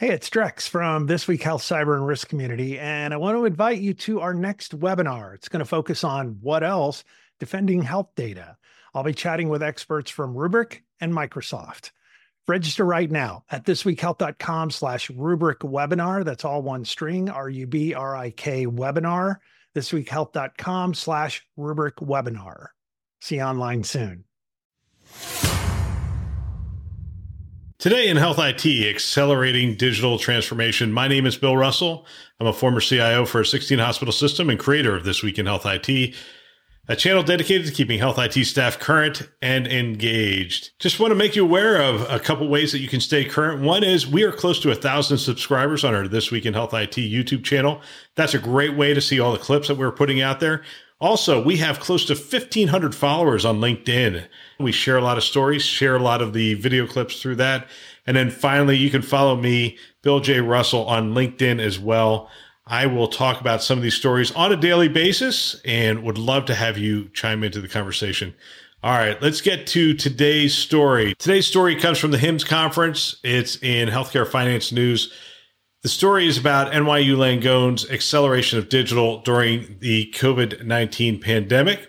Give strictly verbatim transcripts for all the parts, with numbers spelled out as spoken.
Hey, it's Drex from This Week Health Cyber and Risk Community, and I want to invite you to our next webinar. It's going to focus on what else? Defending health data. I'll be chatting with experts from Rubrik and Microsoft. Register right now at thisweekhealth.com slash Rubrik webinar. That's all one string, R U B R I K webinar, thisweekhealth.com slash Rubrik webinar. See you online soon. Today in Health I T, accelerating digital transformation. My name is Bill Russell. I'm a former C I O for a sixteen hospital system and creator of This Week in Health I T, a channel dedicated to keeping Health I T staff current and engaged. Just want to make you aware of a couple ways that you can stay current. One is we are close to a thousand subscribers on our This Week in Health I T YouTube channel. That's a great way to see all the clips that we're putting out there. Also, we have close to fifteen hundred followers on LinkedIn. We share a lot of stories, share a lot of the video clips through that. And then finally, you can follow me, Bill J. Russell, on LinkedIn as well. I will talk about some of these stories on a daily basis and would love to have you chime into the conversation. All right, let's get to today's story. Today's story comes from the HIMSS conference. It's in Healthcare Finance News. The story is about N Y U Langone's acceleration of digital during the COVID nineteen pandemic.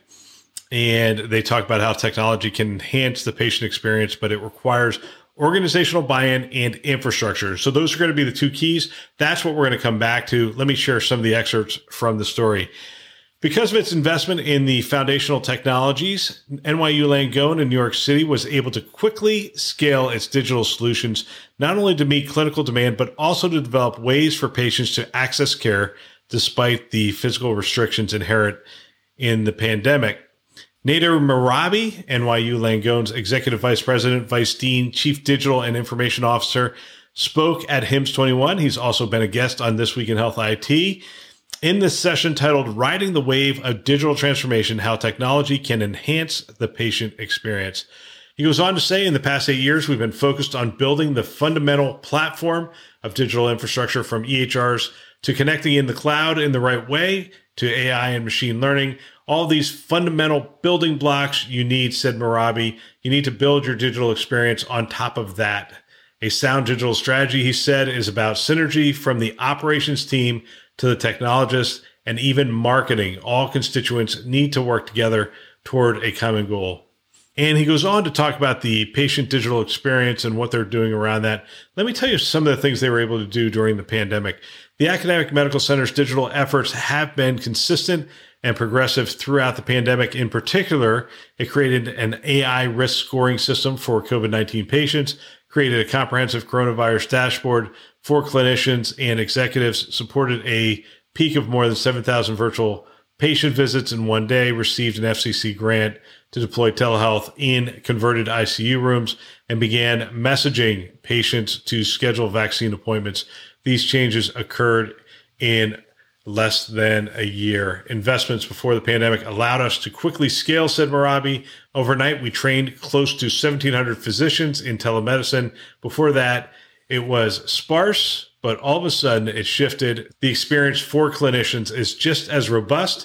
And they talk about how technology can enhance the patient experience, but it requires organizational buy-in and infrastructure. So those are going to be the two keys. That's what we're going to come back to. Let me share some of the excerpts from the story. Because of its investment in the foundational technologies, N Y U Langone in New York City was able to quickly scale its digital solutions, not only to meet clinical demand, but also to develop ways for patients to access care despite the physical restrictions inherent in the pandemic. Nader Merabi, N Y U Langone's Executive Vice President, Vice Dean, Chief Digital and Information Officer, spoke at HIMSS twenty-one. He's also been a guest on This Week in Health I T. In this session titled Riding the Wave of Digital Transformation, How Technology Can Enhance the Patient Experience. He goes on to say, in the past eight years, we've been focused on building the fundamental platform of digital infrastructure, from E H Rs to connecting in the cloud in the right way to A I and machine learning. All these fundamental building blocks you need, said Merabi. You need to build your digital experience on top of that. A sound digital strategy, he said, is about synergy from the operations team to the technologists and even marketing. All constituents need to work together toward a common goal. And he goes on to talk about the patient digital experience and what they're doing around that. Let me tell you some of the things they were able to do during the pandemic. The academic medical center's digital efforts have been consistent and progressive throughout the pandemic. In particular, it created an A I risk scoring system for COVID nineteen patients, created a comprehensive coronavirus dashboard for clinicians and executives, supported a peak of more than seven thousand virtual patient visits in one day, received an F C C grant to deploy telehealth in converted I C U rooms, and began messaging patients to schedule vaccine appointments. These changes occurred in less than a year. Investments before the pandemic allowed us to quickly scale, said Merabi. Overnight, we trained close to seventeen hundred physicians in telemedicine. Before that, it was sparse, but all of a sudden it shifted. The experience for clinicians is just as robust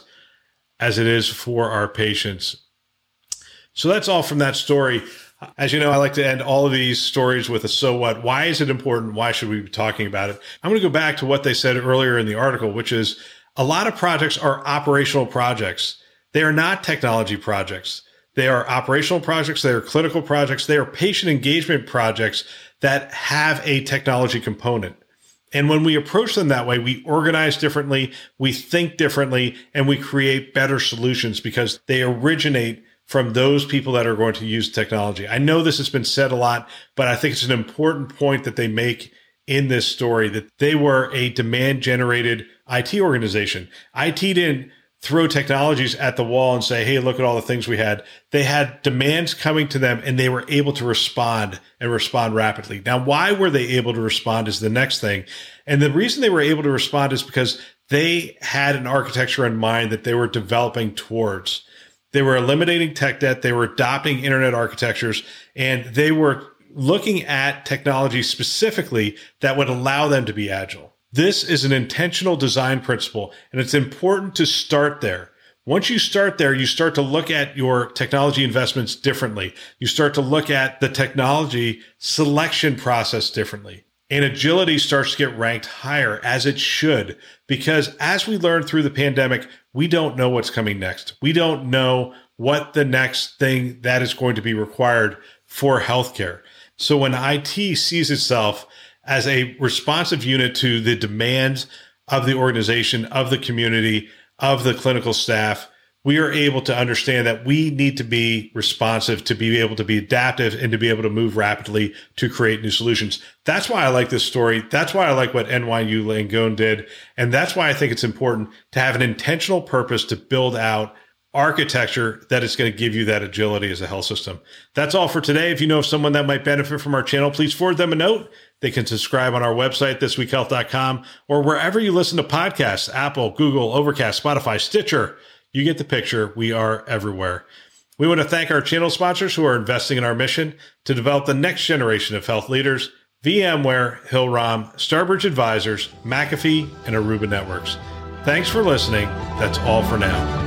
as it is for our patients. So that's all from that story. As you know, I like to end all of these stories with a so what. Why is it important? Why should we be talking about it? I'm going to go back to what they said earlier in the article, which is a lot of projects are operational projects. They are not technology projects. They are operational projects. They are clinical projects. They are patient engagement projects that have a technology component. And when we approach them that way, we organize differently, we think differently, and we create better solutions because they originate from those people that are going to use technology. I know this has been said a lot, but I think it's an important point that they make in this story, that they were a demand-generated I T organization. I T didn't throw technologies at the wall and say, hey, look at all the things we had. They had demands coming to them, and they were able to respond and respond rapidly. Now, why were they able to respond is the next thing. And the reason they were able to respond is because they had an architecture in mind that they were developing towards. They were eliminating tech debt. They were adopting internet architectures, and they were looking at technology specifically that would allow them to be agile. This is an intentional design principle, and it's important to start there. Once you start there, you start to look at your technology investments differently. You start to look at the technology selection process differently. And agility starts to get ranked higher, as it should, because as we learned through the pandemic, we don't know what's coming next. We don't know what the next thing that is going to be required for healthcare. So when I T sees itself as a responsive unit to the demands of the organization, of the community, of the clinical staff, we are able to understand that we need to be responsive, to be able to be adaptive, and to be able to move rapidly to create new solutions. That's why I like this story. That's why I like what N Y U Langone did. And that's why I think it's important to have an intentional purpose to build out architecture that is going to give you that agility as a health system. That's all for today. If you know of someone that might benefit from our channel, please forward them a note. They can subscribe on our website, this week health dot com, or wherever you listen to podcasts, Apple, Google, Overcast, Spotify, Stitcher. You get the picture. We are everywhere. We want to thank our channel sponsors who are investing in our mission to develop the next generation of health leaders: VMware, Hill-Rom, Starbridge Advisors, McAfee, and Aruba Networks. Thanks for listening. That's all for now.